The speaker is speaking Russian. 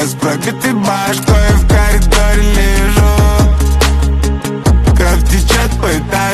Я с пробитой башкой в коридоре лежу. Кровь течет по этажу.